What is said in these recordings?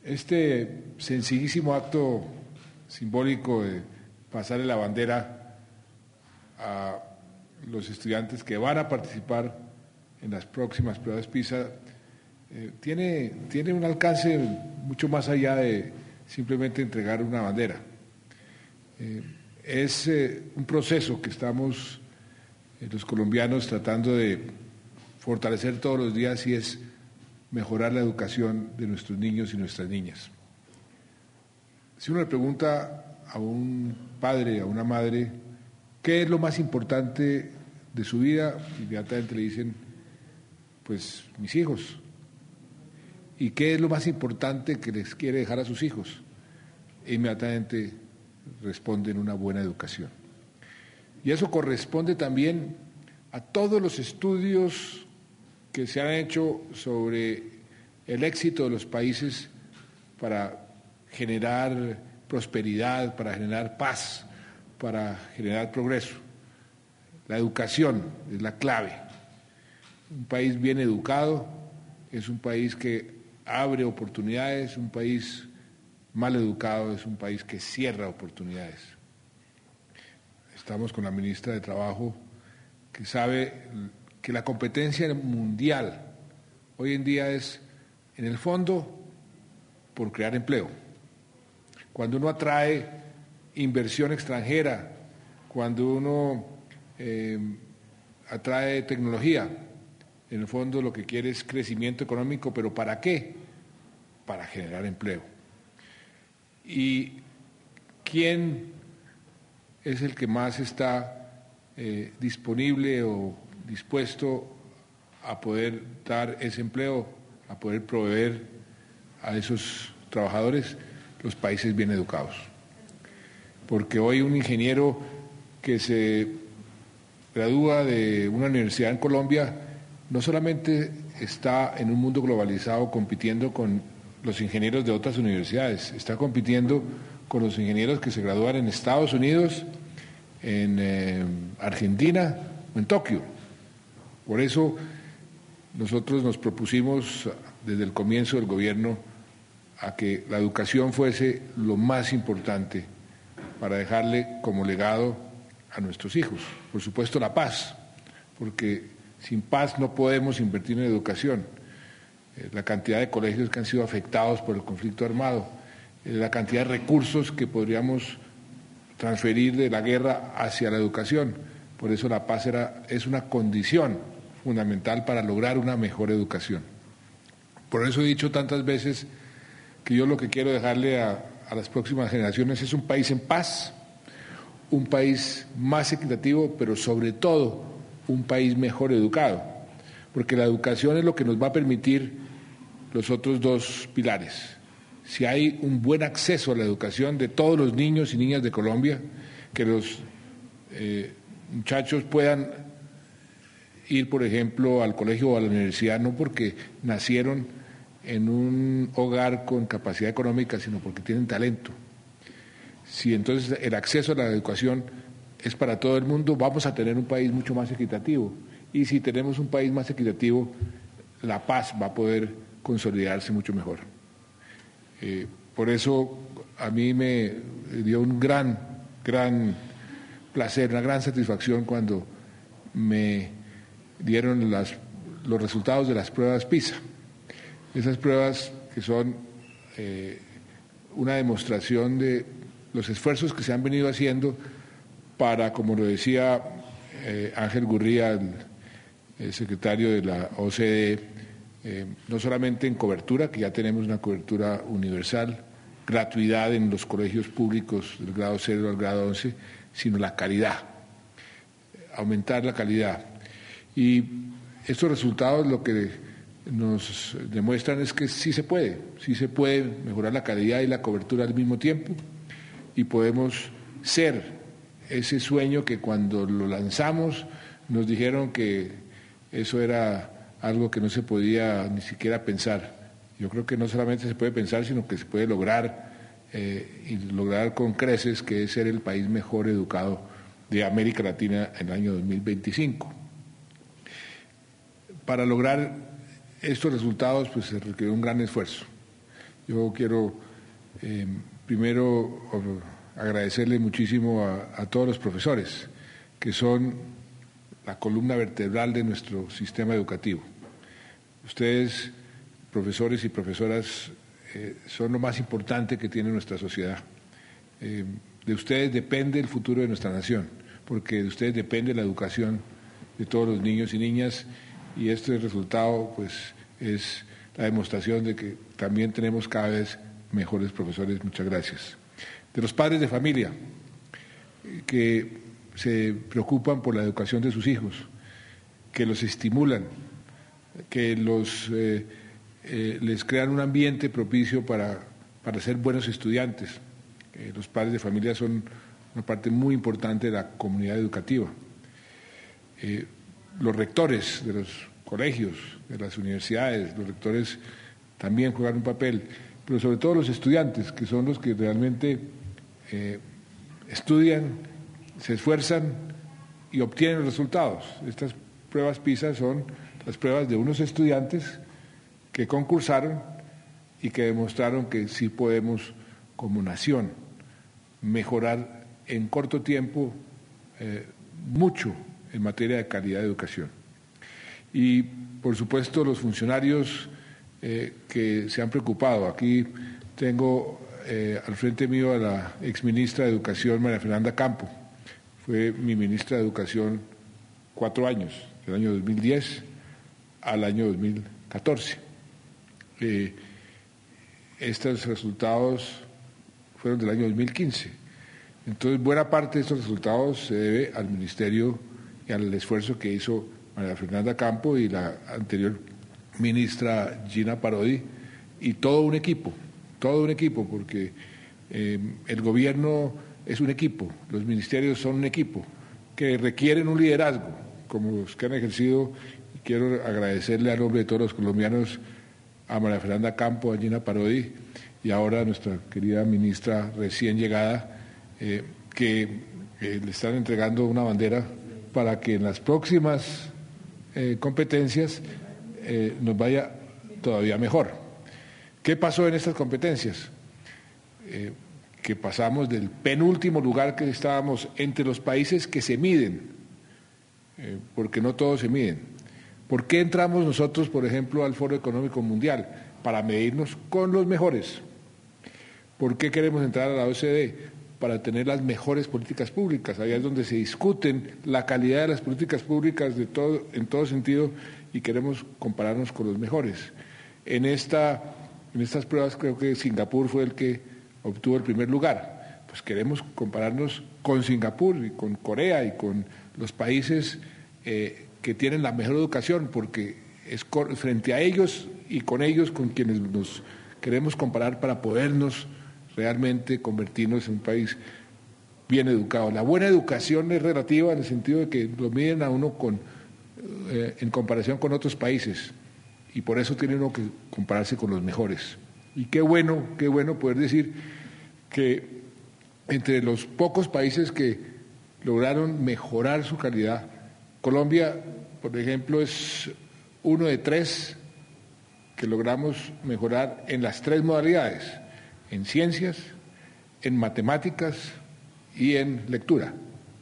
Este sencillísimo acto simbólico de pasarle la bandera a los estudiantes que van a participar en las próximas pruebas PISA tiene un alcance mucho más allá de simplemente entregar una bandera. Es un proceso que estamos los colombianos tratando de fortalecer todos los días y es mejorar la educación de nuestros niños y nuestras niñas. Si uno le pregunta a un padre, a una madre, ¿qué es lo más importante de su vida? Inmediatamente le dicen, pues mis hijos. ¿Y qué es lo más importante que les quiere dejar a sus hijos? Inmediatamente responden una buena educación. Y eso corresponde también a todos los estudios que se han hecho sobre el éxito de los países para generar prosperidad, para generar paz, para generar progreso. La educación es la clave. Un país bien educado es un país que abre oportunidades, un país mal educado es un país que cierra oportunidades. Estamos con la ministra de Trabajo que sabe que la competencia mundial hoy en día es, en el fondo, por crear empleo. Cuando uno atrae inversión extranjera, cuando uno atrae tecnología, en el fondo lo que quiere es crecimiento económico, ¿pero para qué? Para generar empleo. ¿Y quién es el que más está disponible o dispuesto a poder dar ese empleo, a poder proveer a esos trabajadores? Los países bien educados. Porque hoy un ingeniero que se gradúa de una universidad en Colombia no solamente está en un mundo globalizado compitiendo con los ingenieros de otras universidades, está compitiendo con los ingenieros que se gradúan en Estados Unidos, en Argentina o en Tokio. Por eso nosotros nos propusimos desde el comienzo del gobierno a que la educación fuese lo más importante para dejarle como legado a nuestros hijos. Por supuesto la paz, porque sin paz no podemos invertir en educación. La cantidad de colegios que han sido afectados por el conflicto armado, la cantidad de recursos que podríamos transferir de la guerra hacia la educación. Por eso la paz es una condición fundamental para lograr una mejor educación. Por eso he dicho tantas veces que yo lo que quiero dejarle a las próximas generaciones es un país en paz, un país más equitativo, pero sobre todo un país mejor educado, porque la educación es lo que nos va a permitir los otros dos pilares. Si hay un buen acceso a la educación de todos los niños y niñas de Colombia, que los muchachos puedan ir, por ejemplo, al colegio o a la universidad, no porque nacieron en un hogar con capacidad económica, sino porque tienen talento. Si entonces el acceso a la educación es para todo el mundo, vamos a tener un país mucho más equitativo. Y si tenemos un país más equitativo, la paz va a poder consolidarse mucho mejor. Por eso a mí me dio un gran placer, una gran satisfacción cuando me dieron los resultados de las pruebas PISA. Esas pruebas que son una demostración de los esfuerzos que se han venido haciendo para, como lo decía Ángel Gurría, el secretario de la OCDE, no solamente en cobertura, que ya tenemos una cobertura universal, gratuidad en los colegios públicos del grado 0 al grado 11, sino la calidad, aumentar la calidad. Y estos resultados lo que nos demuestran es que sí se puede mejorar la calidad y la cobertura al mismo tiempo y podemos ser ese sueño que cuando lo lanzamos nos dijeron que eso era algo que no se podía ni siquiera pensar. Yo creo que no solamente se puede pensar, sino que se puede lograr y lograr con creces, que es ser el país mejor educado de América Latina en el año 2025. Para lograr estos resultados pues se requirió un gran esfuerzo Yo quiero primero agradecerle muchísimo a todos los profesores, que son la columna vertebral de nuestro sistema educativo. Ustedes, profesores y profesoras, son lo más importante que tiene nuestra sociedad. De ustedes depende el futuro de nuestra nación, porque de ustedes depende la educación de todos los niños y niñas, y este resultado pues es la demostración de que también tenemos cada vez mejores profesores. Muchas gracias. De los padres de familia que se preocupan por la educación de sus hijos, que los estimulan, que les crean un ambiente propicio para ser buenos estudiantes. Los padres de familia son una parte muy importante de la comunidad educativa. Los rectores de los colegios, de las universidades, los rectores también juegan un papel, pero sobre todo los estudiantes, que son los que realmente estudian, se esfuerzan y obtienen resultados. Estas pruebas PISA son las pruebas de unos estudiantes que concursaron y que demostraron que sí podemos, como nación, mejorar en corto tiempo mucho en materia de calidad de educación. Y, por supuesto, los funcionarios que se han preocupado. Aquí tengo al frente mío a la exministra de Educación, María Fernanda Campo. Fue mi ministra de Educación 4 años, del año 2010 al año 2014. Estos resultados fueron del año 2015. Entonces, buena parte de estos resultados se debe al Ministerio y al esfuerzo que hizo María Fernanda Campo y la anterior ministra Gina Parodi y todo un equipo, porque el gobierno es un equipo, los ministerios son un equipo que requieren un liderazgo, como los que han ejercido, y quiero agradecerle a nombre de todos los colombianos a María Fernanda Campo, a Gina Parodi y ahora a nuestra querida ministra recién llegada, que le están entregando una bandera para que en las próximas competencias nos vaya todavía mejor. ¿Qué pasó en estas competencias? Que pasamos del penúltimo lugar que estábamos entre los países que se miden, porque no todos se miden. ¿Por qué entramos nosotros, por ejemplo, al Foro Económico Mundial? Para medirnos con los mejores. ¿Por qué queremos entrar a la OCDE? Para tener las mejores políticas públicas. Allá es donde se discuten la calidad de las políticas públicas en todo sentido y queremos compararnos con los mejores. En estas pruebas creo que Singapur fue el que obtuvo el primer lugar. Pues queremos compararnos con Singapur y con Corea y con los países que tienen la mejor educación, porque es frente a ellos y con ellos con quienes nos queremos comparar para podernos realmente convertirnos en un país bien educado. La buena educación es relativa en el sentido de que lo miden a uno en comparación con otros países y por eso tiene uno que compararse con los mejores. Y qué bueno poder decir que entre los pocos países que lograron mejorar su calidad, Colombia, por ejemplo, es uno de 3 que logramos mejorar en las 3 modalidades, en ciencias, en matemáticas y en lectura.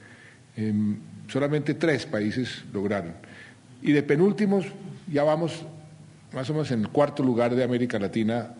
Solamente 3 países lograron. Y de penúltimos ya vamos más o menos en el 4º lugar de América Latina,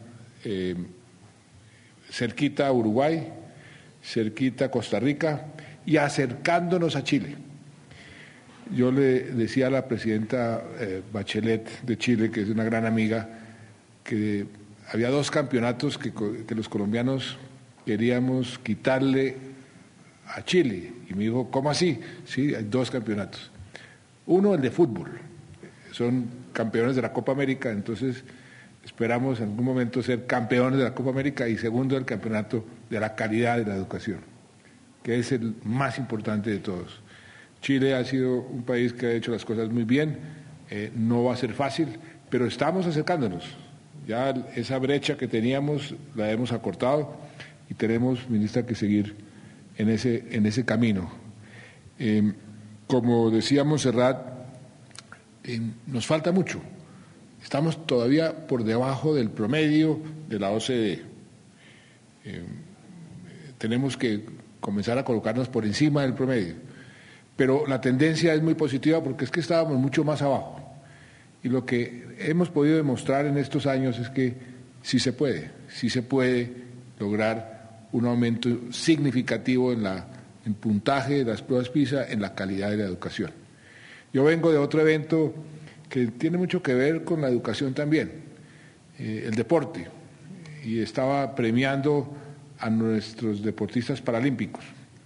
cerquita a Uruguay, cerquita a Costa Rica y acercándonos a Chile. Yo le decía a la presidenta Bachelet de Chile, que es una gran amiga, que había 2 campeonatos que los colombianos queríamos quitarle a Chile. Y me dijo, ¿cómo así? Sí, hay 2 campeonatos. Uno, el de fútbol. Son campeones de la Copa América, entonces esperamos en algún momento ser campeones de la Copa América, y segundo, el campeonato de la calidad de la educación, que es el más importante de todos. Chile ha sido un país que ha hecho las cosas muy bien, no va a ser fácil, pero estamos acercándonos. Ya esa brecha que teníamos la hemos acortado y tenemos, ministra, que seguir en ese camino. Como decía Montserrat, nos falta mucho. Estamos todavía por debajo del promedio de la OCDE. Tenemos que comenzar a colocarnos por encima del promedio. Pero la tendencia es muy positiva porque es que estábamos mucho más abajo. Y lo que hemos podido demostrar en estos años es que sí se puede lograr un aumento significativo en puntaje de las pruebas PISA, en la calidad de la educación. Yo vengo de otro evento que tiene mucho que ver con la educación también, el deporte, y estaba premiando a nuestros deportistas paralímpicos.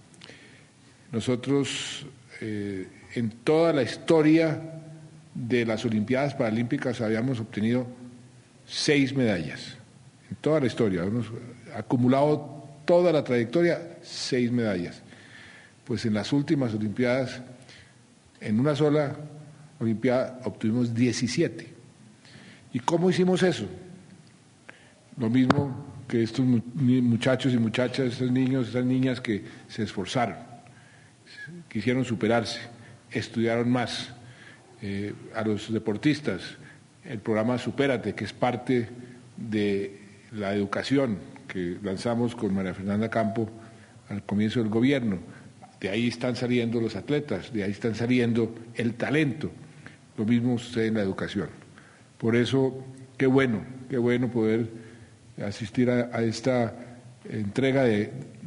Nosotros, en toda la historia de las Olimpiadas Paralímpicas, habíamos obtenido 6 medallas. En toda la historia, hemos acumulado toda la trayectoria, 6 medallas. Pues en las últimas Olimpiadas, en una sola Olimpiada, obtuvimos 17. ¿Y cómo hicimos eso? Lo mismo que estos muchachos y muchachas, estos niños, estas niñas que se esforzaron, quisieron superarse, estudiaron más. A los deportistas, el programa Supérate, que es parte de la educación que lanzamos con María Fernanda Campo al comienzo del gobierno. De ahí están saliendo los atletas, de ahí están saliendo el talento. Lo mismo sucede en la educación. Por eso, qué bueno poder asistir a esta entrega de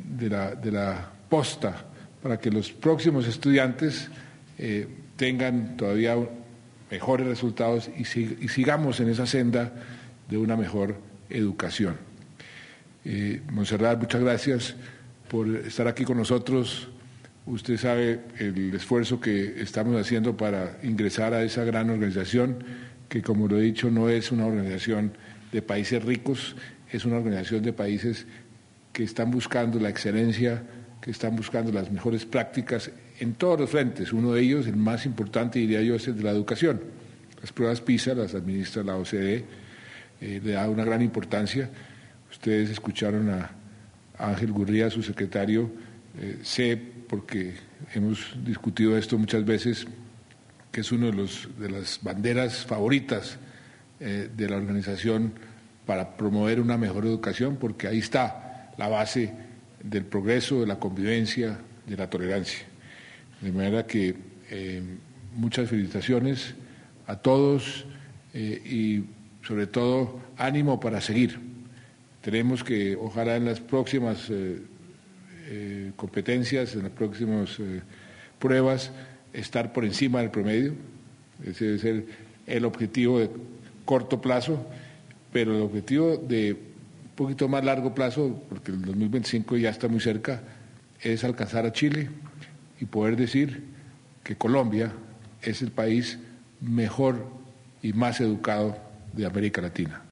la posta para que los próximos estudiantes tengan todavía mejores resultados y sigamos en esa senda de una mejor educación. Montserrat, muchas gracias por estar aquí con nosotros. Usted sabe el esfuerzo que estamos haciendo para ingresar a esa gran organización, que como lo he dicho, no es una organización de países ricos, es una organización de países que están buscando la excelencia, que están buscando las mejores prácticas en todos los frentes. Uno de ellos, el más importante, diría yo, es el de la educación. Las pruebas PISA las administra la OCDE, le da una gran importancia. Ustedes escucharon a Ángel Gurría, su secretario, sé, porque hemos discutido esto muchas veces, que es uno de las banderas favoritas de la organización para promover una mejor educación, porque ahí está la base del progreso, de la convivencia, de la tolerancia. De manera que muchas felicitaciones a todos y sobre todo ánimo para seguir. Tenemos que, ojalá en las próximas competencias, en las próximas pruebas, estar por encima del promedio. Ese debe ser el objetivo de corto plazo, pero el objetivo de un poquito más largo plazo, porque el 2025 ya está muy cerca, es alcanzar a Chile y poder decir que Colombia es el país mejor y más educado de América Latina.